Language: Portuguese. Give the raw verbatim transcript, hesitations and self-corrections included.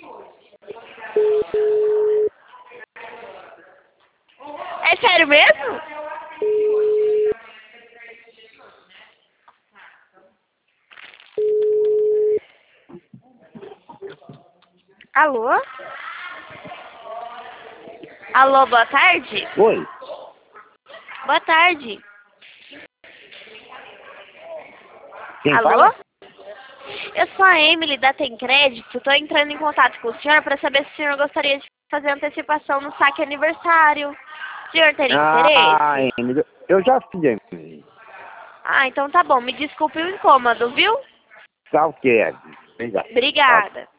É sério mesmo? Alô? Alô, boa tarde? Oi. Boa tarde. Quem Alô? fala? Eu sou a Emily da Tem Crédito. Estou entrando em contato com o senhor para saber se o senhor gostaria de fazer antecipação no saque aniversário. O senhor teria Ah, interesse? Emily, eu já fiz, Emily. Ah, então tá bom. Me desculpe o incômodo, viu? Tá ok, Obrigado. Tá. Obrigada.